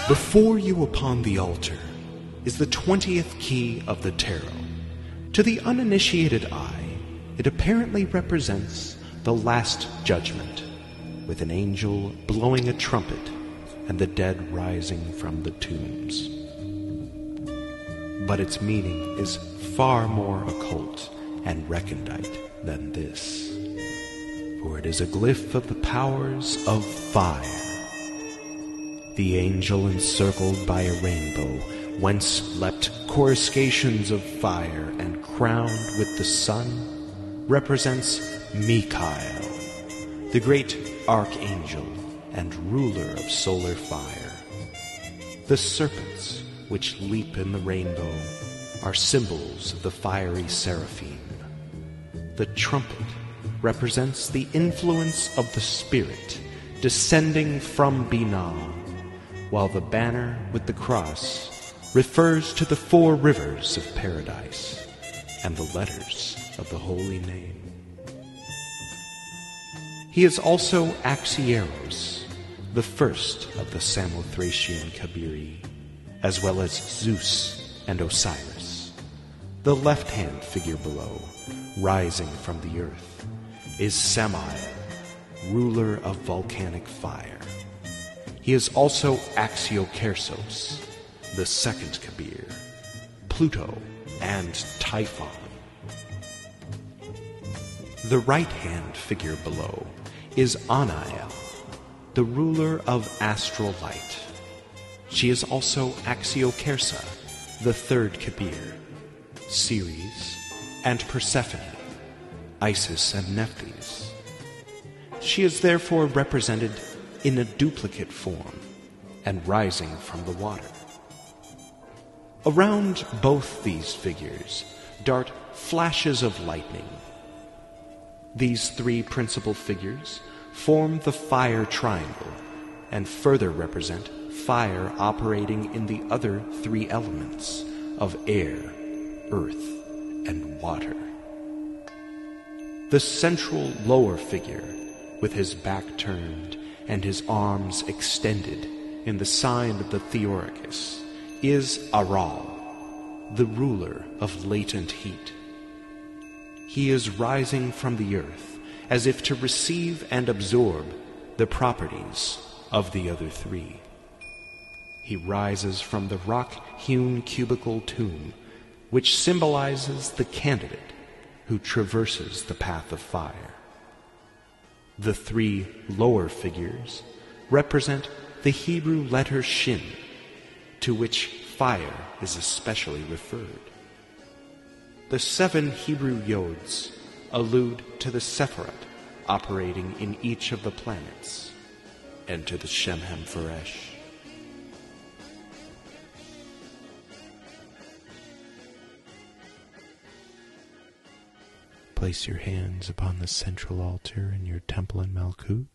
Before you upon the altar is the 20th key of the tarot. To the uninitiated eye, it apparently represents the Last Judgment, with an angel blowing a trumpet and the dead rising from the tombs. But its meaning is far more occult and recondite than this, for it is a glyph of the powers of fire. The angel encircled by a rainbow, whence leapt coruscations of fire and crowned with the sun, represents Michael, the great archangel and ruler of solar fire. The serpents which leap in the rainbow are symbols of the fiery seraphim. The trumpet represents the influence of the Spirit descending from Binah, while the banner with the cross refers to the 4 rivers of paradise and the letters of the holy name. He is also Axioros, the first of the Samothracian Kabiri, as well as Zeus and Osiris. The left-hand figure below, rising from the earth, is Samael, ruler of volcanic fire. He is also Axiokersos, the second Kabir, Pluto, and Typhon. The right-hand figure below is Anael, the ruler of astral light. She is also Axiokersa, the third Kabir, Ceres, and Persephone, Isis and Nephthys. She is therefore represented in a duplicate form and rising from the water. Around both these figures dart flashes of lightning. These 3 principal figures form the fire triangle and further represent fire operating in the other 3 elements of air, earth, and water. The central lower figure, with his back turned and his arms extended in the sign of the Theoricus, is Aral, the ruler of latent heat. He is rising from the earth as if to receive and absorb the properties of the other 3. He rises from the rock-hewn cubical tomb, which symbolizes the candidate who traverses the path of fire. The 3 lower figures represent the Hebrew letter Shin, to which fire is especially referred. The 7 Hebrew yods allude to the Sephirot operating in each of the planets, and to the Shemhem-Pharesh. Place your hands upon the central altar in your temple in Malkut.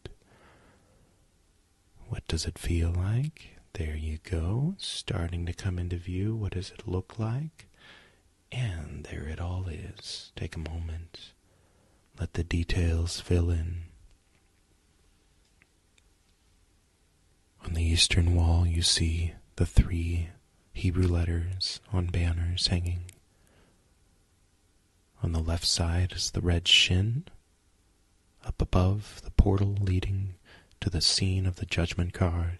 What does it feel like? There you go, starting to come into view. What does it look like? And there it all is. Take a moment. Let the details fill in. On the eastern wall you see the 3 Hebrew letters on banners hanging. On the left side is the red Shin. Up above, the portal leading to the scene of the judgment card.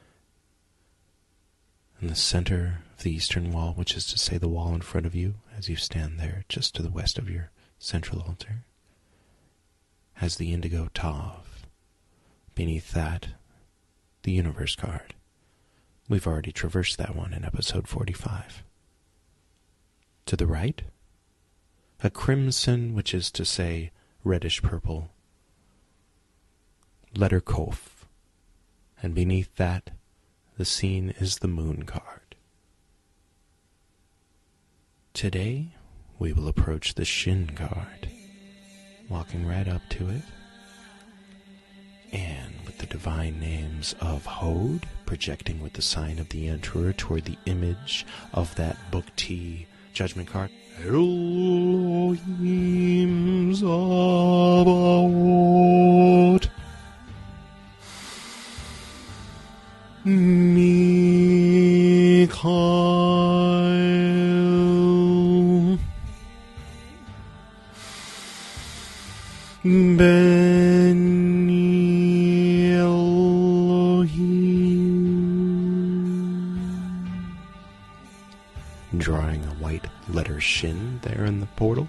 In the center of the eastern wall, which is to say the wall in front of you as you stand there just to the west of your central altar, has the indigo Tav. Beneath that, the universe card. We've already traversed that one in episode 45. To the right, a crimson, which is to say reddish-purple, letter Kof, and beneath that, the scene is the moon card. Today, we will approach the Shin card, walking right up to it, and with the divine names of Hod, projecting with the sign of the Emperor toward the image of that Book T judgment card. Elohim Sabaoth. Beni Elohim. Drawing a white letter shin there in the portal.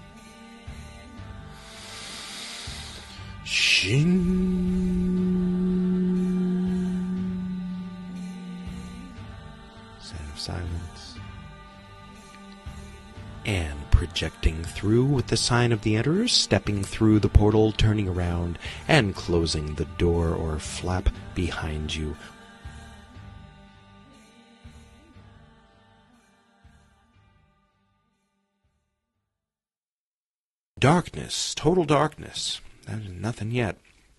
Shin. Sound of silence. And projecting through with the sign of the Emperor, stepping through the portal, turning around, and closing the door or flap behind you. Darkness, total darkness. There's nothing yet.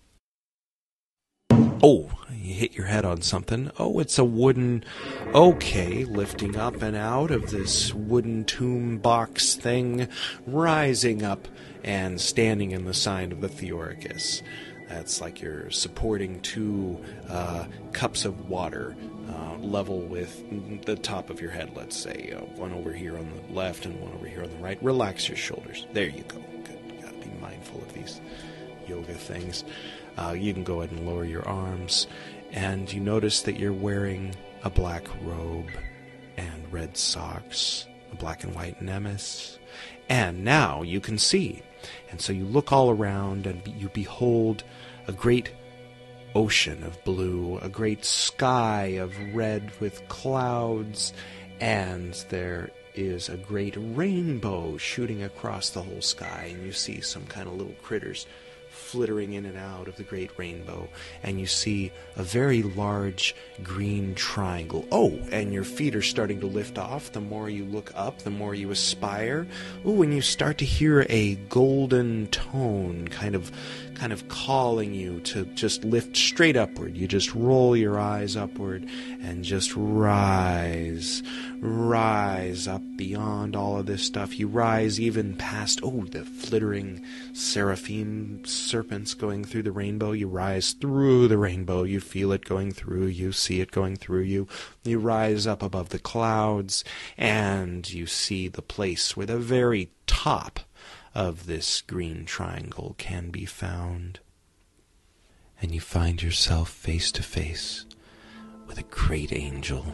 Oh, you hit your head on something. Oh, it's a wooden... Okay, lifting up and out of this wooden tomb box thing, rising up and standing in the sign of the Theoricus. That's like you're supporting two cups of water level with the top of your head, let's say. One over here on the left and one over here on the right. Relax your shoulders. There you go. Good. Gotta be mindful of these yoga things. You can go ahead and lower your arms, and you notice that you're wearing a black robe and red socks, a black and white nemes, and now you can see. And so you look all around and you behold a great ocean of blue, a great sky of red with clouds, and there is a great rainbow shooting across the whole sky, and you see some kind of little critters flittering in and out of the great rainbow, and you see a very large green triangle. Oh, and your feet are starting to lift off. The more you look up, the more you aspire. Ooh, and you start to hear a golden tone kind of calling you to just lift straight upward. You just roll your eyes upward and just rise up beyond all of this stuff. You rise even past, the flittering seraphim serpents going through the rainbow. You rise through the rainbow. You feel it going through you, see it going through you. You rise up above the clouds, and you see the place where the very top of this green triangle can be found. And you find yourself face to face with a great angel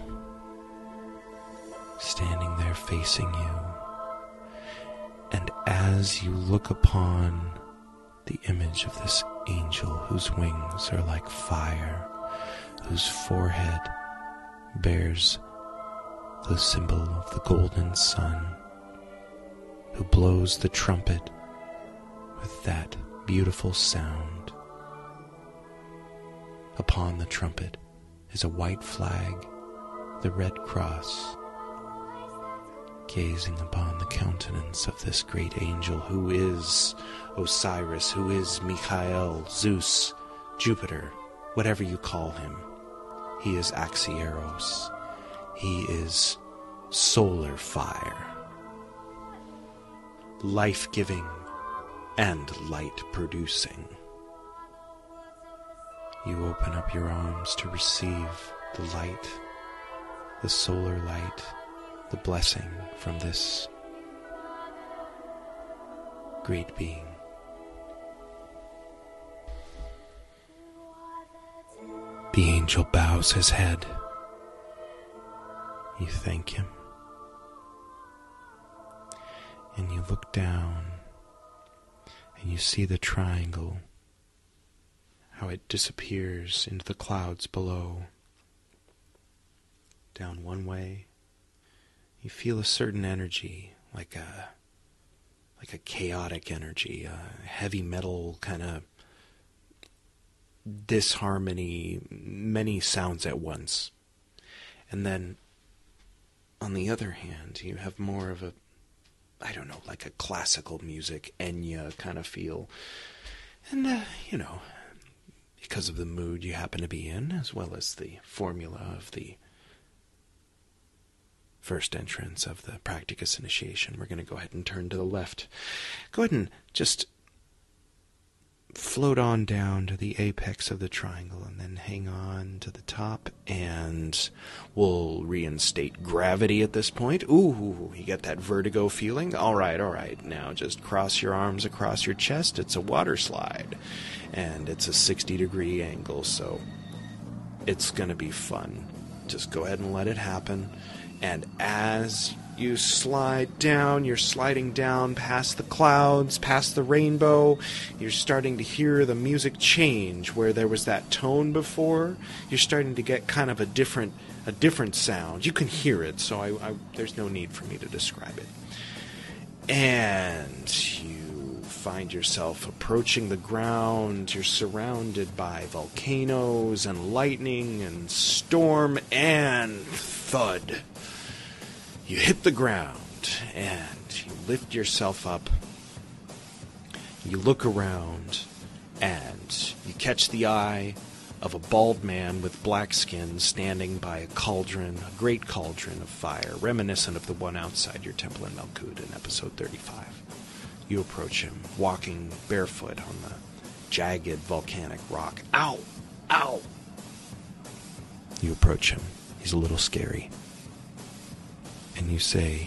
standing there facing you. And as you look upon the image of this angel whose wings are like fire, whose forehead bears the symbol of the golden sun, who blows the trumpet with that beautiful sound. Upon the trumpet is a white flag, the red cross, gazing upon the countenance of this great angel who is Osiris, who is Michael, Zeus, Jupiter, whatever you call him. He is Axieros. He is solar fire, life-giving and light-producing. You open up your arms to receive the light, the solar light, the blessing from this great being. The angel bows his head. You thank him. And you look down, and you see the triangle, how it disappears into the clouds below. Down one way, you feel a certain energy, like a chaotic energy, a heavy metal kind of disharmony, many sounds at once. And then, on the other hand, you have more of a, like a classical music, Enya kind of feel. And, because of the mood you happen to be in, as well as the formula of the first entrance of the Practicus initiation, we're going to go ahead and turn to the left. Go ahead and just float on down to the apex of the triangle and then hang on to the top, and we'll reinstate gravity at this point. Ooh, you get that vertigo feeling? All right. Now just cross your arms across your chest. It's a water slide, and it's a 60-degree angle, so it's going to be fun. Just go ahead and let it happen. And as you slide down, you're sliding down past the clouds, past the rainbow. You're starting to hear the music change. Where there was that tone before, you're starting to get kind of a different sound. You can hear it, so there's no need for me to describe it. And you find yourself approaching the ground. You're surrounded by volcanoes and lightning and storm and thud. You hit the ground, and you lift yourself up. You look around, and you catch the eye of a bald man with black skin standing by a cauldron, a great cauldron of fire, reminiscent of the one outside your temple in Malkud in episode 35. You approach him, walking barefoot on the jagged volcanic rock. Ow! Ow! You approach him. He's a little scary. And you say,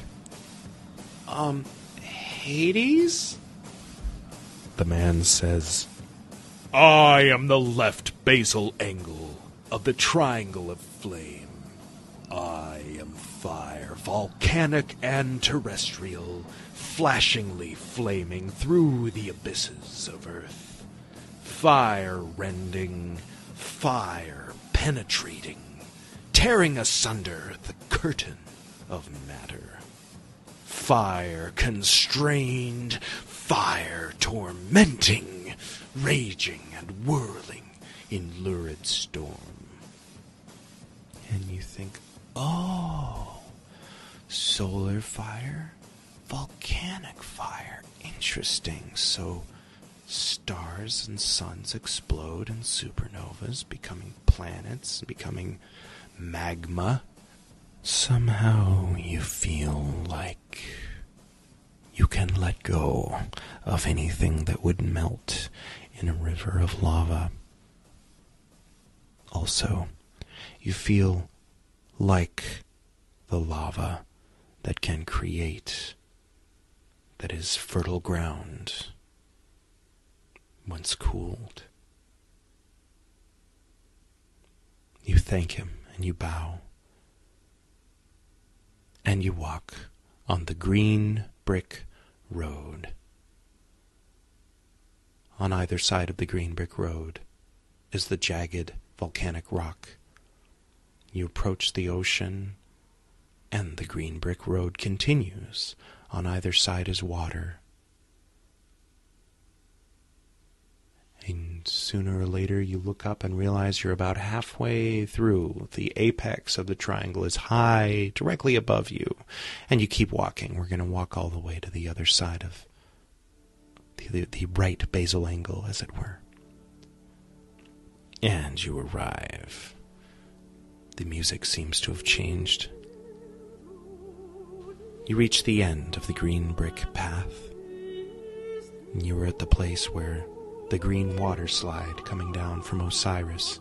Hades? The man says, I am the left basal angle of the triangle of flame. I am fire, volcanic and terrestrial, flashingly flaming through the abysses of earth. Fire rending, fire penetrating, tearing asunder the curtain of matter. Fire constrained, fire tormenting, raging and whirling in lurid storm. And you think, oh, solar fire, volcanic fire, interesting. So stars and suns explode in supernovas, becoming planets, becoming magma. Somehow you feel like you can let go of anything that would melt in a river of lava. Also, you feel like the lava that can create, that is fertile ground once cooled. You thank him and you bow. And you walk on the green brick road. On either side of the green brick road is the jagged volcanic rock. You approach the ocean, and the green brick road continues. On either side is water. And sooner or later you look up and realize you're about halfway through. The apex of the triangle is high, directly above you. And you keep walking. We're going to walk all the way to the other side of the right basal angle, as it were. And you arrive. The music seems to have changed. You reach the end of the green brick path. And you are at the place where the green water slide coming down from Osiris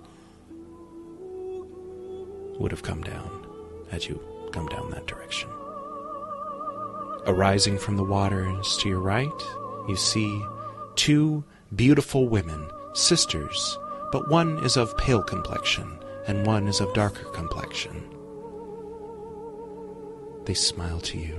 would have come down as you come down that direction. Arising from the waters to your right, you see two beautiful women, sisters, but one is of pale complexion and one is of darker complexion. They smile to you.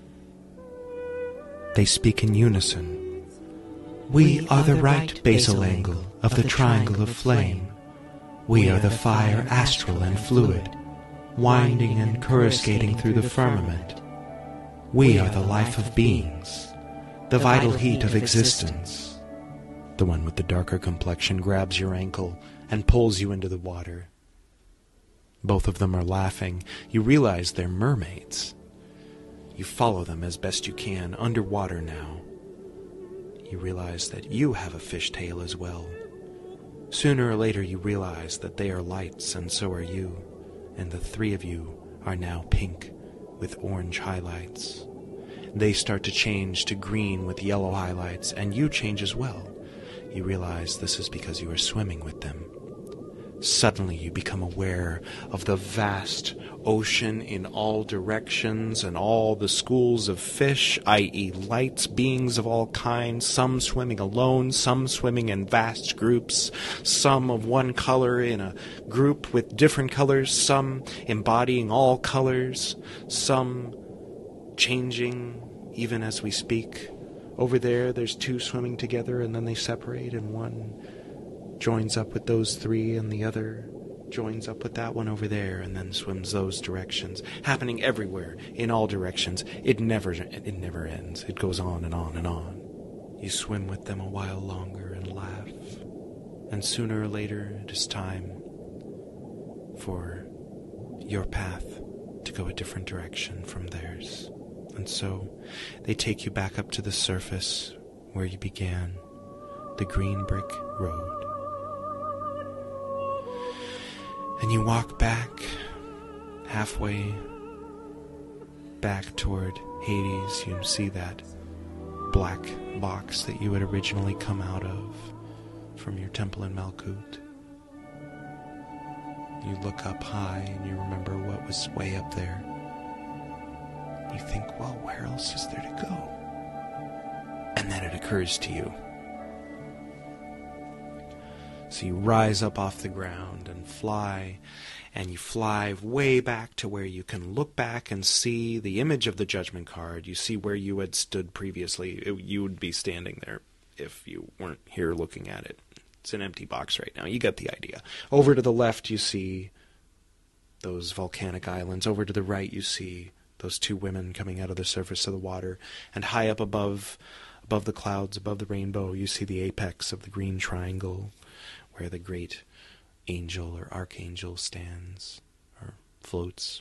They speak in unison. We are the right basal angle of the triangle of flame. We are the fire astral and fluid, winding and coruscating through the firmament. We are the life of beings, the vital heat of existence. The one with the darker complexion grabs your ankle and pulls you into the water. Both of them are laughing. You realize they're mermaids. You follow them as best you can, underwater now. You realize that you have a fishtail as well. Sooner or later you realize that they are lights and so are you, and the three of you are now pink with orange highlights. They start to change to green with yellow highlights, and you change as well. You realize this is because you are swimming with them. Suddenly you become aware of the vast ocean in all directions and all the schools of fish, i.e. lights, beings of all kinds, some swimming alone, some swimming in vast groups, some of one color in a group with different colors, some embodying all colors, some changing even as we speak. Over there's two swimming together and then they separate and one joins up with those three and the other joins up with that one over there and then swims those directions, happening everywhere, in all directions. It never ends. It goes on and on and on. You swim with them a while longer and laugh, and sooner or later it is time for your path to go a different direction from theirs. And so they take you back up to the surface where you began, the green brick road. And you walk back, halfway back toward Hades. You see that black box that you had originally come out of from your temple in Malkuth. You look up high and you remember what was way up there. You think, well, where else is there to go? And then it occurs to you. So you rise up off the ground and fly, and you fly way back to where you can look back and see the image of the judgment card. You see where you had stood previously. You would be standing there if you weren't here looking at it. It's an empty box right now. You get the idea. Over to the left, you see those volcanic islands. Over to the right, you see those two women coming out of the surface of the water. And high up above the clouds, above the rainbow, you see the apex of the green triangle, where the great angel or archangel stands or floats.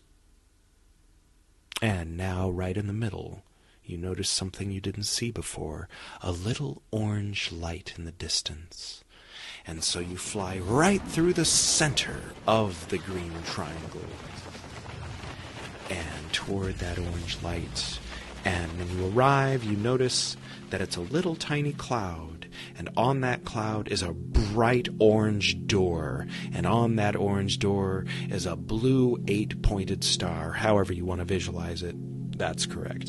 And now, right in the middle, you notice something you didn't see before, a little orange light in the distance. And so you fly right through the center of the green triangle and toward that orange light. And when you arrive, you notice that it's a little tiny cloud, and on that cloud is a bright orange door, and on that orange door is a blue 8-pointed star. However you want to visualize it, that's correct.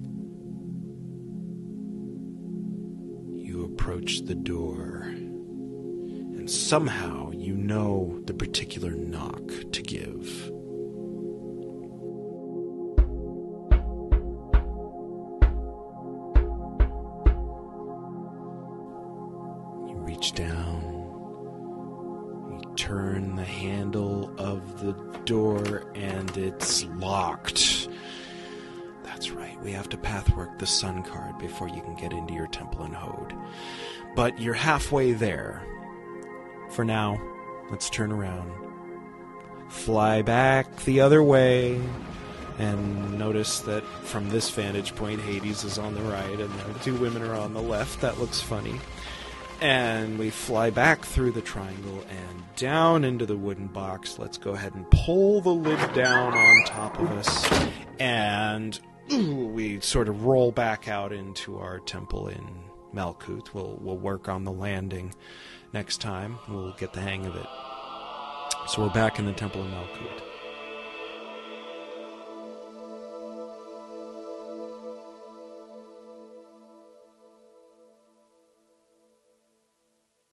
You approach the door, and somehow you know the particular knock to give. Down, you turn the handle of the door and it's locked. That's right, we have to pathwork the sun card before you can get into your temple in Hode. But you're halfway there. For now, let's turn around, fly back the other way, and notice that from this vantage point, Hades is on the right and the two women are on the left. That looks funny. And we fly back through the triangle and down into the wooden box. Let's go ahead and pull the lid down on top of us. And we sort of roll back out into our temple in Malkuth. We'll work on the landing next time. We'll get the hang of it. So we're back in the temple in Malkuth.